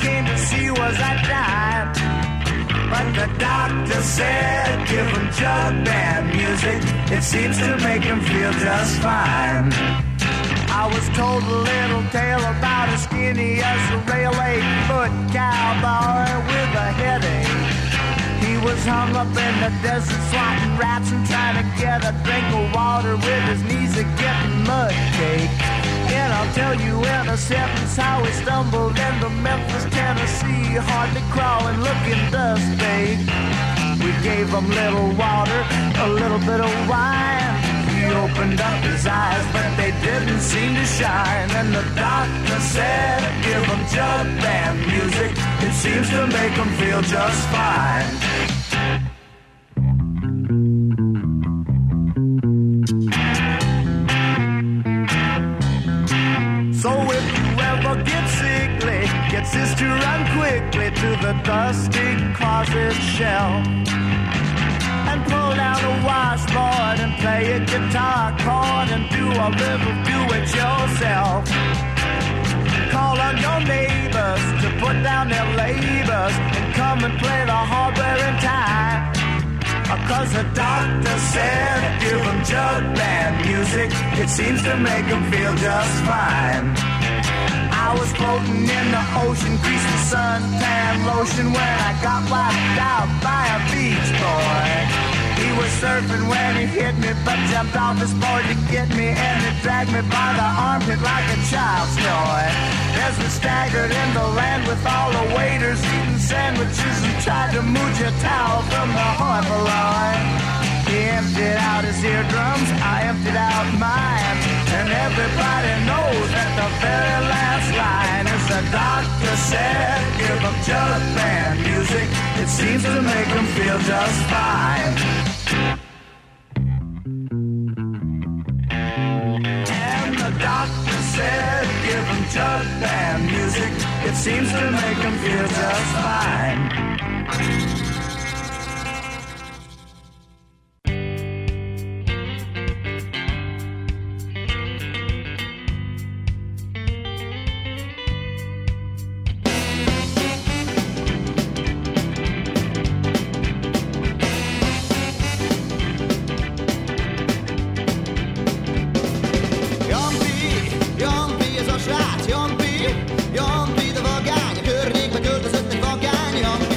came to see was a dime. But the doctor said, give him jug band music. It seems to make him feel just fine. I was told a little tale about a skinny as a rail 8-foot cowboy with a headache. He was hung up in the desert swatting rats and trying to get a drink of water with his knees a getting mud cake. And I'll tell you in a sentence how he stumbled into Memphis, Tennessee, hardly crawling, looking dust baked. We gave him little water, a little bit of wine. He opened up his eyes, but they didn't seem to shine. And the doctor said, give him jug band music. It seems to make him feel just fine. So if you ever get sickly, get sis to run quickly to the dusty closet shelf and pull down a washboard and play a guitar chord and do a little do-it-yourself. Call on your neighbors to put down their labors and come and play the hardware and tie. Cause the doctor said, give him jug band music. It seems to make him feel just fine. I was floating in the ocean, greasing suntan lotion when I got wiped out by a beach boy. He was surfing when he hit me, but jumped off his board to get me, and he dragged me by the armpit like a child's toy. As we staggered into land with all the waiters eating sandwiches and tried to move your towel from the hoi polloi. He emptied out his eardrums, I emptied out mine, and everybody knows that the very last line is the doctor said, give him jug band music. It seems to make him feel just fine. And the doctor said, give him jug band music. It seems to make him feel just fine. Jan P, det var gang. Kurrik med guld och sutt med vagan. Jan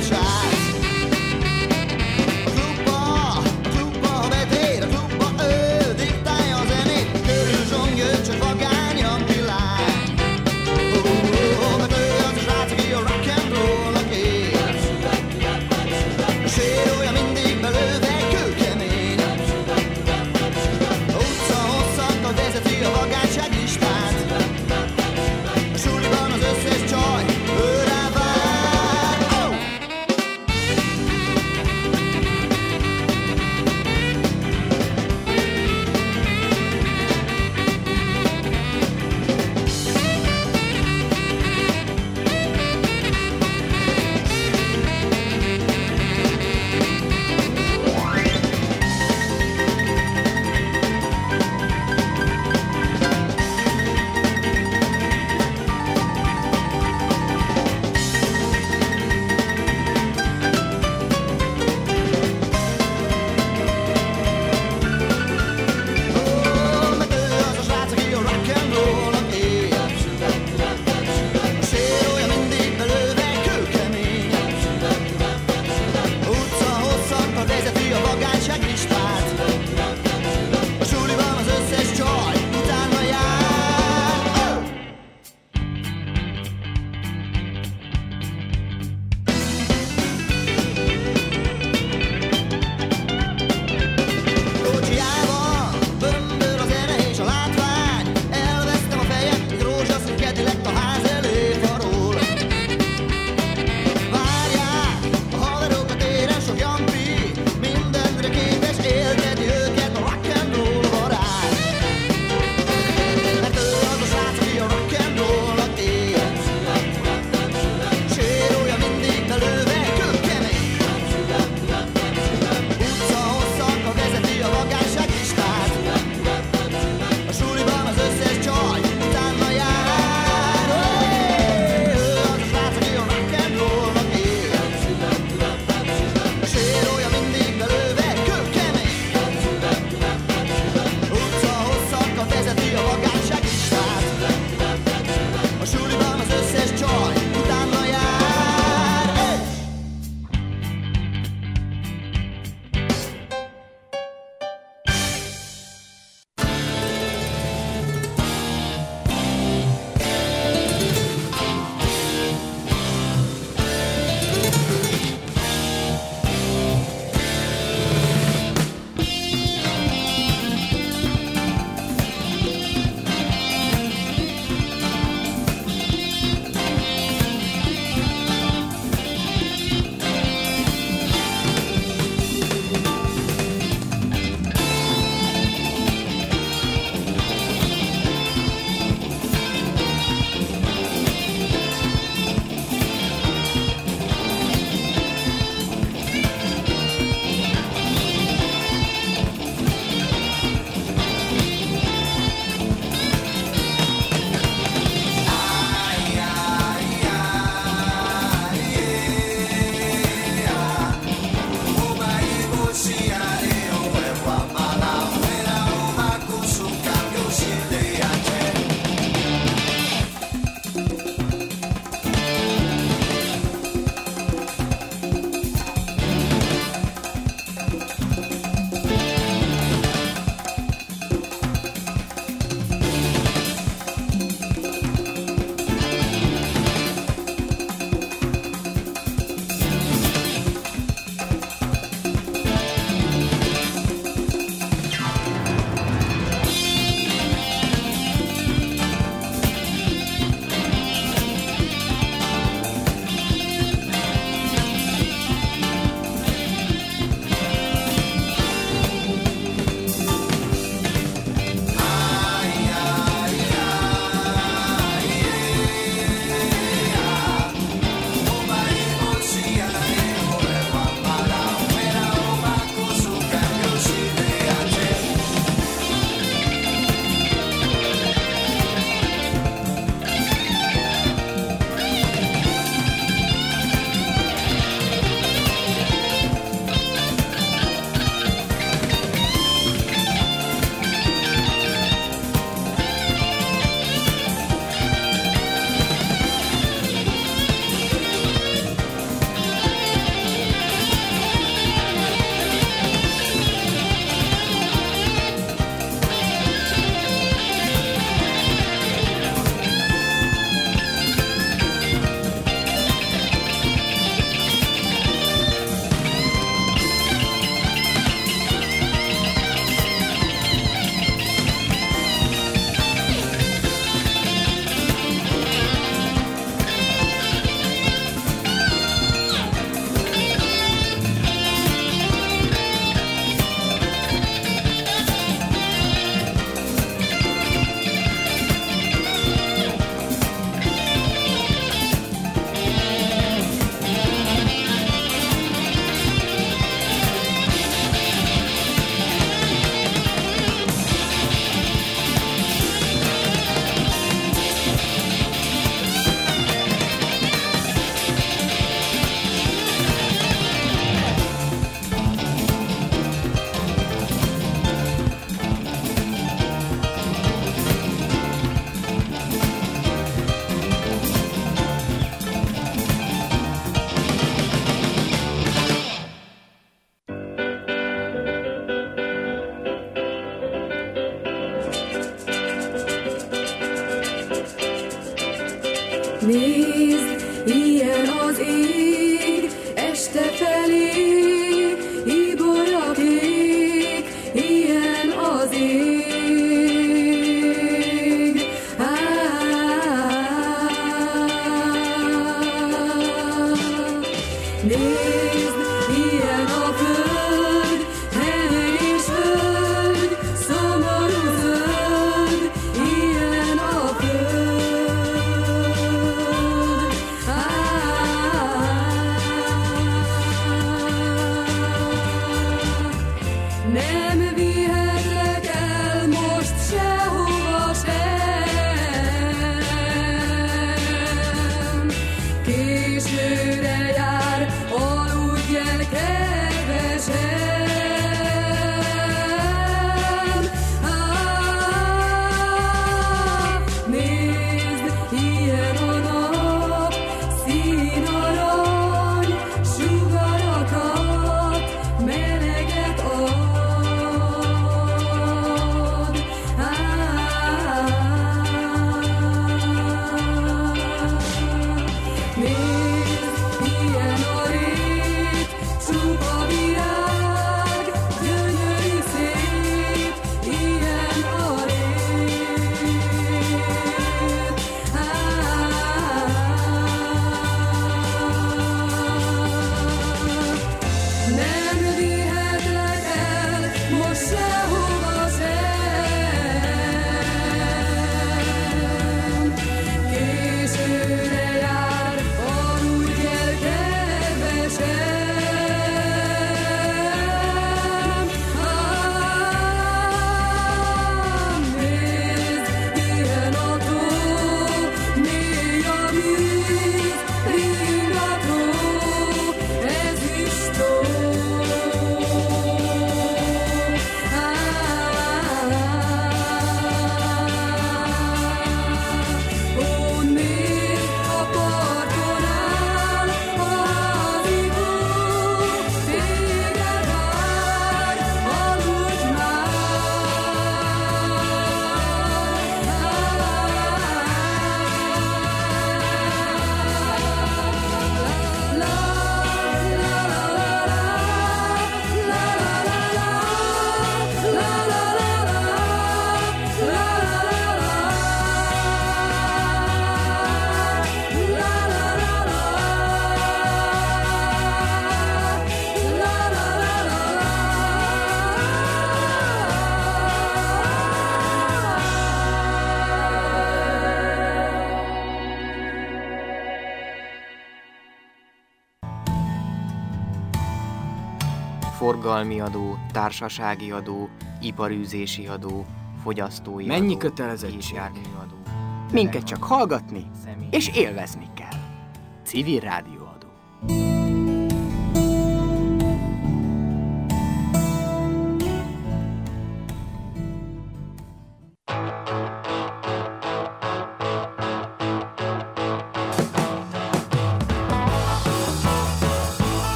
forgalmi adó, társasági adó, iparűzési adó, fogyasztói mennyi adó, kötelezettség? járműadó. Minket csak hallgatni és élvezni kell. Civil rádióadó.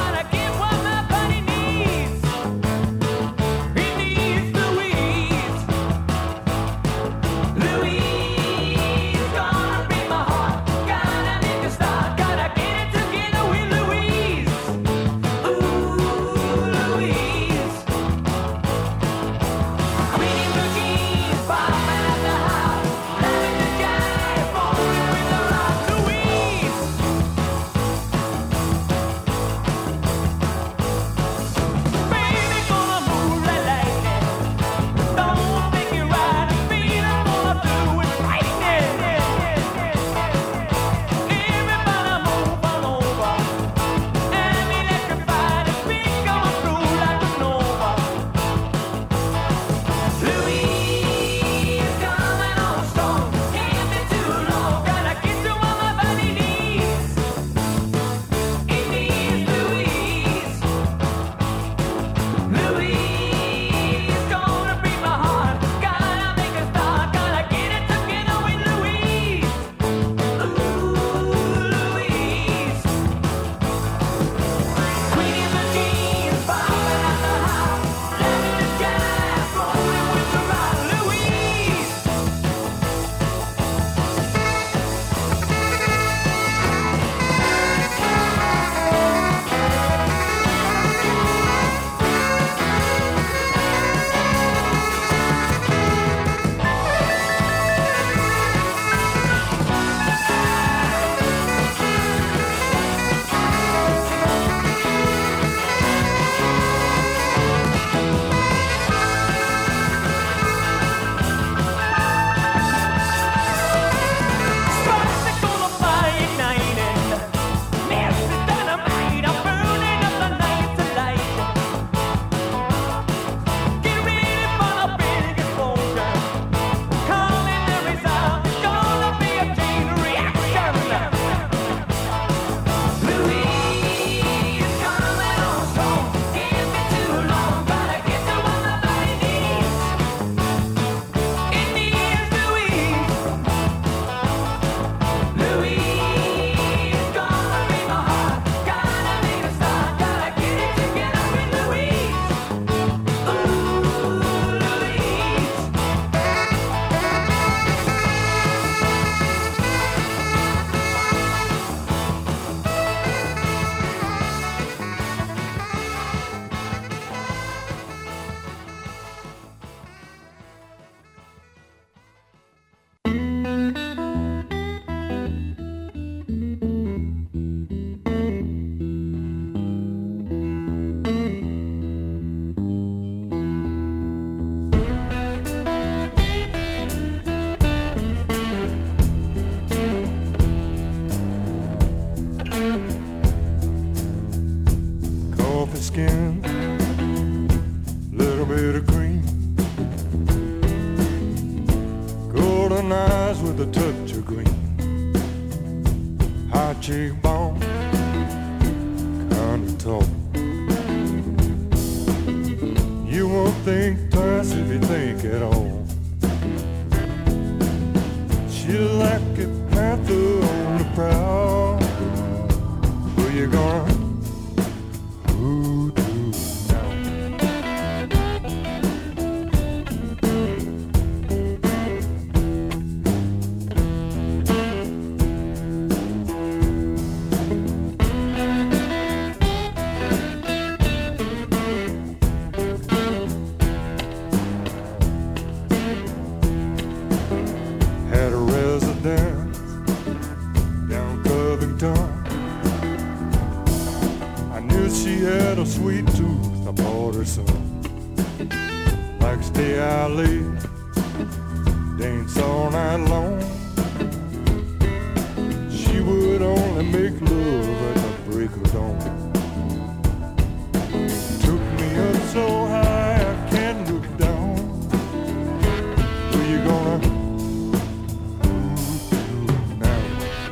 He needs the weeds. eyes with a touch of green, high cheekbone, kind of tall. You won't think twice if you think at all. She like a panther on the prowl. Where you gonna hoodoo now? Had a residence down Covington. I knew she had a sweet tooth. I bought her some. Like stay out late, dance all night long. She would only make love at the break of dawn. Took me up so high I can't look down. Where you gonna now?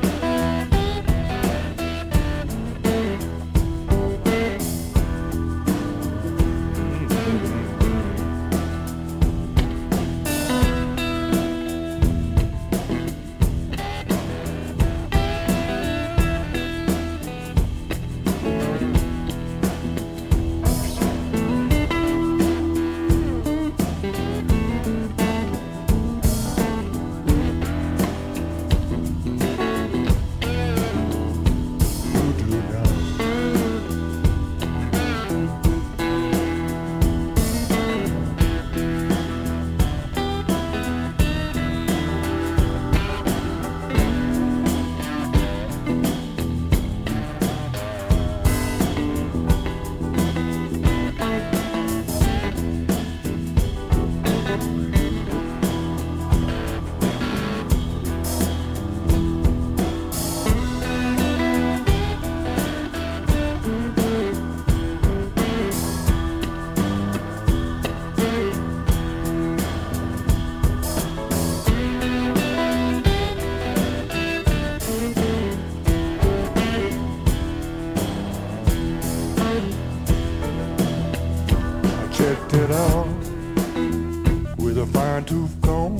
Checked it out with a fine-tooth comb.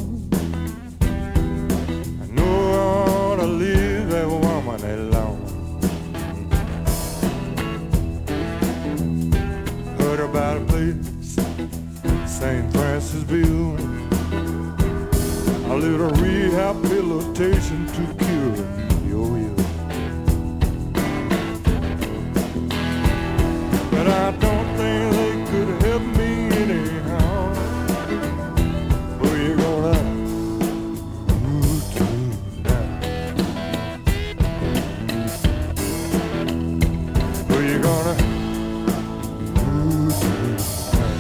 I know I ought to leave that woman alone. Heard about a place, St. Francisville, a little rehabilitation to cure your ill. But I don't think they could help me anyhow. Where you gonna move to now? Where you gonna move to now?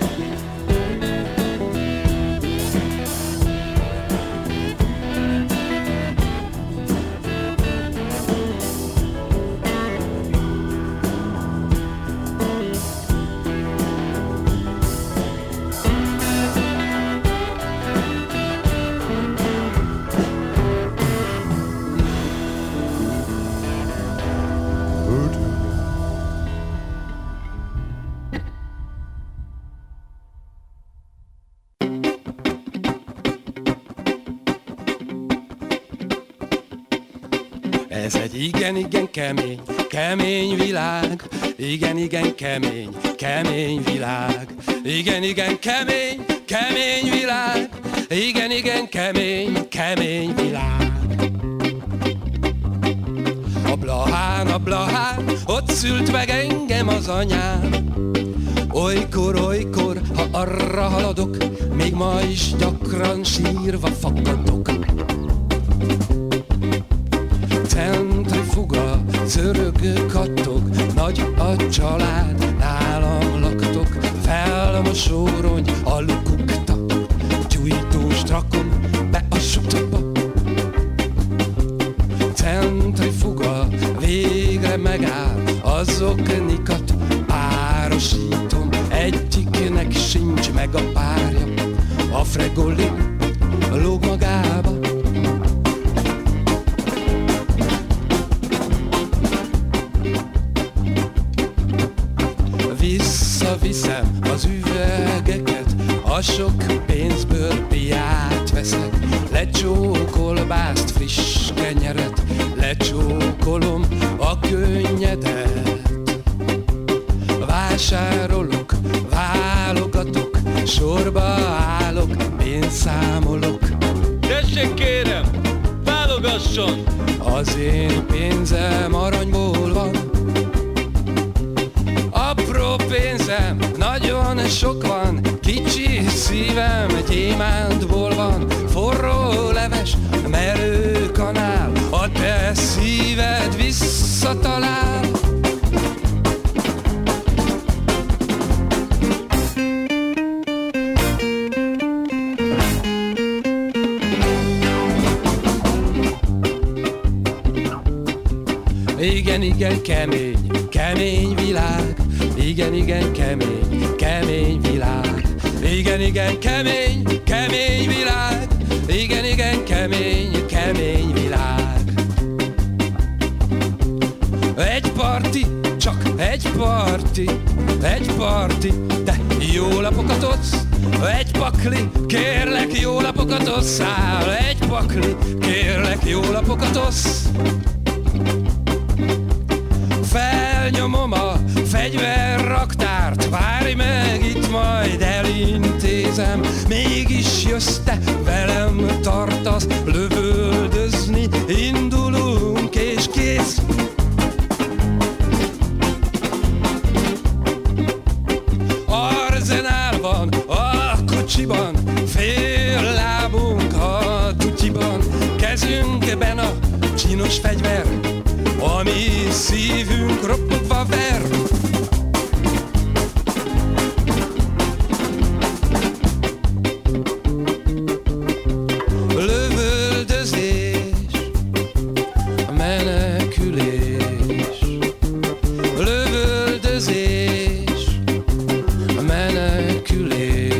Ez egy igen-igen kemény, kemény világ. Igen-igen kemény, kemény világ. Igen-igen kemény, kemény világ. Igen-igen kemény, kemény világ. A Blahán, ott szült meg engem az anyám. Olykor, ha arra haladok, még ma is gyakran sírva fakadok. Centrifuga, szörög kattog, nagy a család, nálam laktok. Felmosórony, a lukukta, gyújtós rakom be a sutba. Centrifuga, végre megáll, azoknikat párosítom. Egyiknek sincs meg a párja, a fregoli lóg magába. számolok. Tessék kérem, válogasson! Az én pénzem aranyból van, apró pénzem nagyon sok van, kicsi szívem gyémántból van, forró leves, merő kanál, a te szíved visszatalál. Igen, igen, kemény, kemény világ. Igen, igen, kemény, kemény világ. Igen, igen, kemény, kemény világ. Igen, igen, kemény, kemény világ. Egy parti, csak egy parti, egy parti, de jó lapokat adsz. Egy pakli, kérlek, jó lapokat osszál. Egy pakli, kérlek, jó lapokat osz. Felnyomom a fegyverraktárt, várj meg, itt majd elintézem. Mégis jössz te, velem tartasz, lövöldözni indulunk és kész. Arzenál van a kocsiban, fél lábunk a tutyiban, kezünkben a csinos fegyver, ami szívünk ropogva ver. Lövöldözés, menekülés. Lövöldözés, menekülés.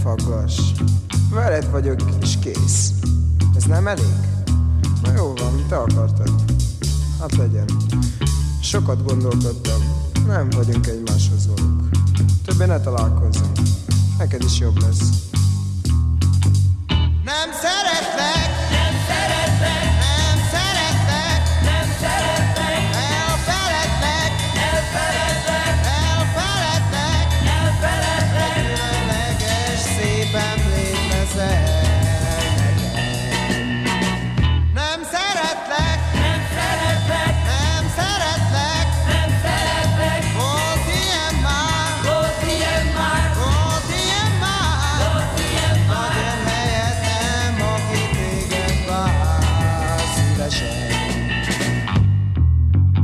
faggass. Veled vagyok és kész. Ez nem elég? Na jó van, te akartad. Hát legyen. Sokat gondolkodtam. Nem vagyunk egymáshoz valók. Többé ne találkozzunk. Neked is jobb lesz. Nem szeretlek.